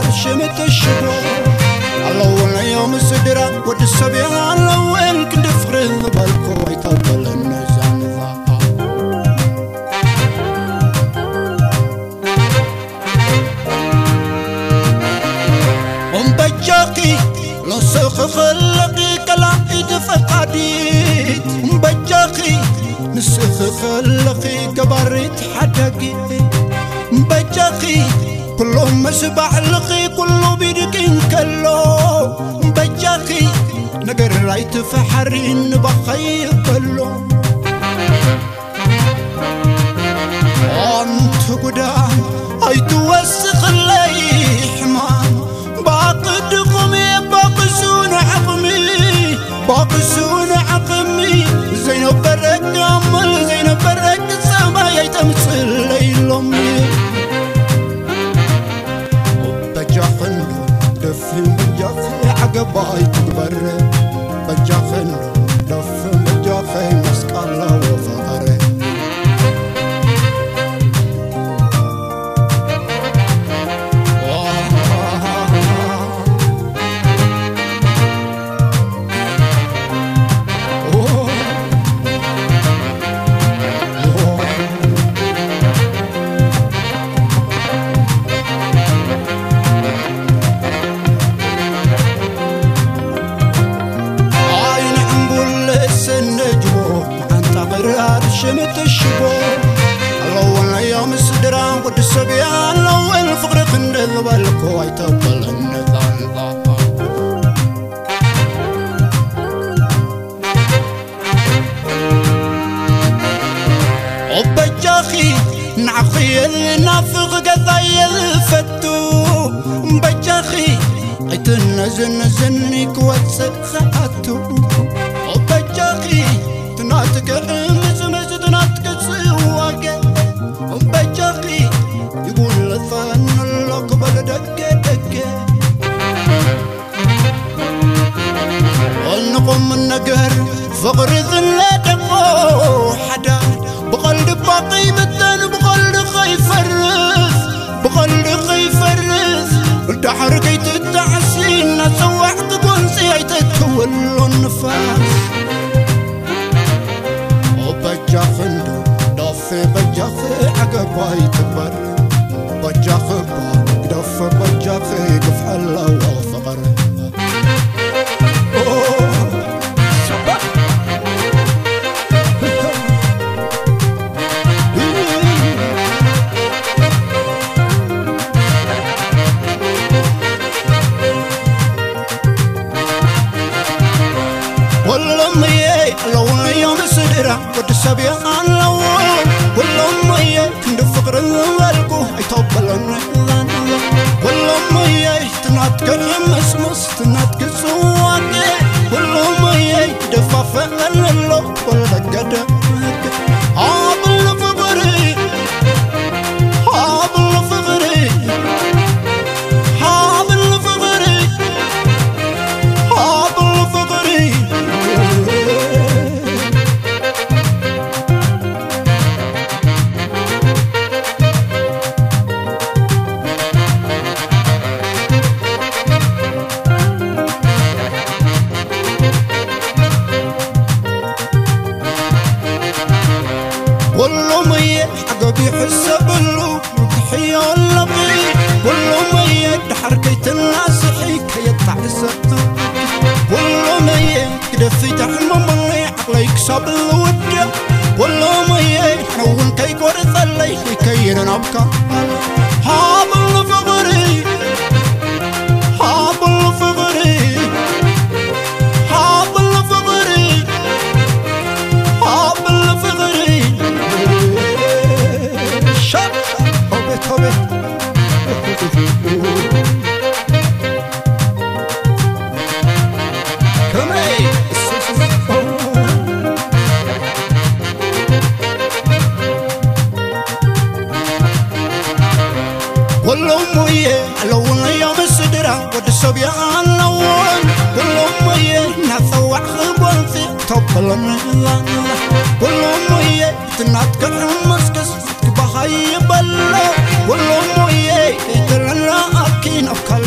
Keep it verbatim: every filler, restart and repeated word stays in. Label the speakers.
Speaker 1: عرشمت الشبو اللون يوم السدرة ود السبيع اللون كنت فخرين بالكو يطبل النزان ذاقا ومبجاقي نسخ خلقي كلا يتفقديت ومبجاقي نسخ خلقي كبريت حدقي ومبجاقي كلهم مسبع لقي كله بيدكين كله بجاقي نقر رايت فحرين بخي كله انت قدام هاي توسخ اللي حمام باقدكم باقسون عقمي باقسون عقمي زينب برك عمل زينب برك السما يتمثل ليلومي دف بجاخي عقباي تكبر بجاخي دف بجاخي مسك الله وفقره شمت الشبو اللون يوم السدرة ود السبيع اللون فقر خندل بالكو يطبل النذان ضاقا وبجاخي نعخي النافق قضاي الفتو بجاخي يتنزن زنك واتسد خاتو وبجاخي تناتك بجاقي يقول لثان اللقبل دقة دقة ونقوم النقر فقر ذل دقو حدا بقلب باقي بدن بقلب خيف الرث بقلب خيف الرث الدحر كي تتعسين سوح تقنسي هي تتكول النفاس وبجاقي دف بجاخي عقباي تكبر بجاخي دف بجاخي قف الله وفقر والله مي لو يوم سدرة ود السبيع اللون والله مي كند فقر الوالكو يطبل النذان والله مي تناتك مسمس تناتك سواقي والله مي دفاف اللو والرقد عابل فقري عابل فقري عابل فقري عابل فقري والله مي عقبي حسب له تحية اللقي والله مي حركة الناس حيك يتعسى والله مي كدفي تحمم اللي عقلي يكسب الودة والله مي حنون كي قرث اللي كي نبكى حابل فقري حابل فقري حابل فقري حابل فقري شاب هوبت هوبت والله مي لون يوم السدرة ود السبيع اللون والله مي نثوع خبون في طبل النذان والله مي تناتك مسكس تكبهاي بلا والله مي ترنا أكين أفكار